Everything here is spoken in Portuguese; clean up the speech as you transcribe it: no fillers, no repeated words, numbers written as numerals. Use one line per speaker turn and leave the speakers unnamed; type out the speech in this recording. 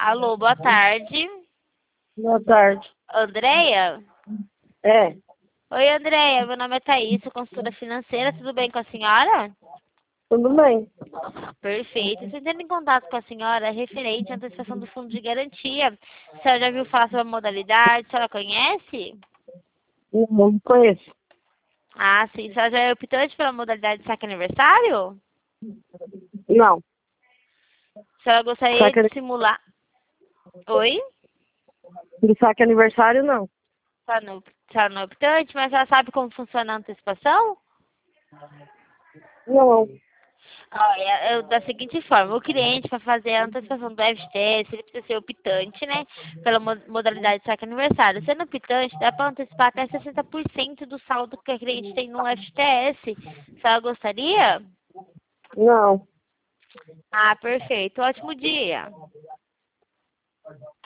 Alô, boa tarde.
Boa tarde.
Andréia?
É,
Oi, Andréia. Meu nome é Thaís, sou consultora financeira. Tudo bem com a senhora?
tudo bem.
Perfeito. Estou entrando em contato com a senhora referente à antecipação do fundo de garantia. A senhora já viu falar sobre a modalidade? A senhora conhece?
Não conheço.
Ah, sim. A senhora já é optante pela modalidade de saque aniversário?
Não.
A senhora gostaria
Saque,
de simular... Oi?
de saque aniversário, não.
A senhora não é optante, mas ela sabe como funciona a antecipação?
Não.
Olha, da seguinte forma, o cliente, para fazer a antecipação do FGTS, ele precisa ser optante, né? Pela modalidade de saque aniversário. Sendo optante, dá para antecipar até 60% do saldo que a cliente tem no FGTS. Se ela gostaria?
Não.
Ah, perfeito. Ótimo dia.